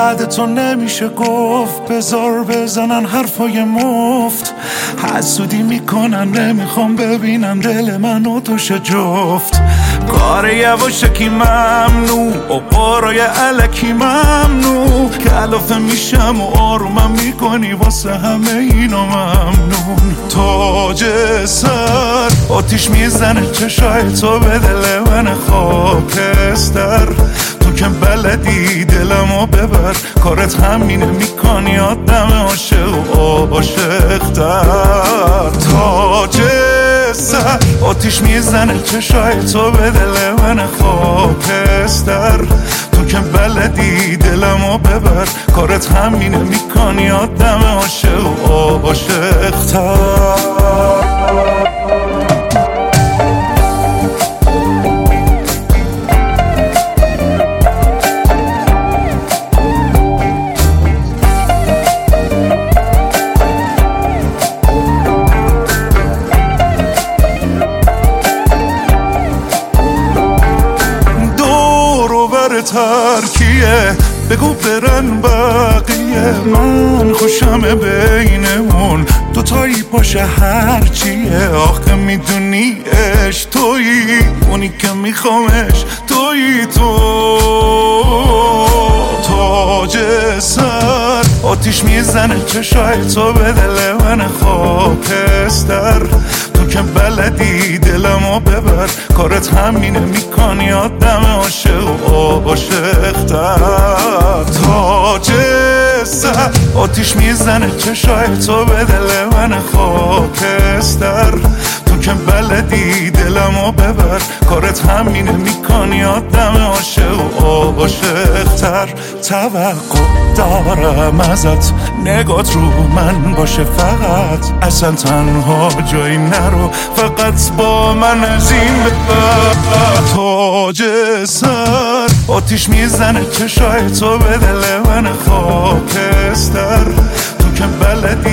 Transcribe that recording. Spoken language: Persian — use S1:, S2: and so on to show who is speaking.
S1: بعد تو نمیشه گفت، بذار بزنن حرفای مفت. حسودی میکنن نمیخوام ببینن دل من و توش جفت. کار یواشکی ممنوع و قارای علکی ممنوع. کلافه میشم و آرومم میکنی واسه همه اینا ممنون. تاج سر آتیش میزنه چشای تو به دل من خاکستر. تو که بلدی دلمو ببر، کارت همینه میکنی آدم عاشق و عاشق‌تر. تاج سر آتیش میزنه چشای تو به دل من خاکستر. تو که بلدی دلمو ببر، کارت همینه میکنی آدم عاشق و عاشق‌تر. ترکیه بگو برن بقیه، من خوشم بینمون دوتایی باشه هرچیه. آخه میدونی اش تویی اونی که میخوامش، تویی تو. تاج سر آتیش میزنه چشای تو به دل من خاکستر. تو که بلدی دلمو ببر، کارت همینه میکنی آدم عاشق و عاشق‌تر. تاج سر آتیش میزنه چشای تو به دل من خاکستر. تو که بلدی دلمو ببر، کارت همینه میکنی آدم عاشق و عاشق‌تر. توقع دارم ازت نگات رو من باشه فقط، اصلا تنها جایی نرو، فقط با من از این ببر. تاج سر آتیش میزنه چشای تو به دل من خاکستر. تو که بلدی